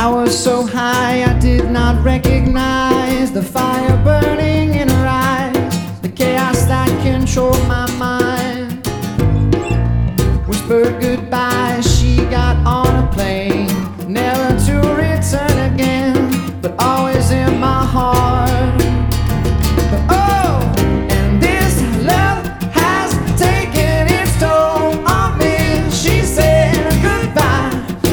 I was so high I did not recognize the fire burning in her eyes, the chaos that controlled my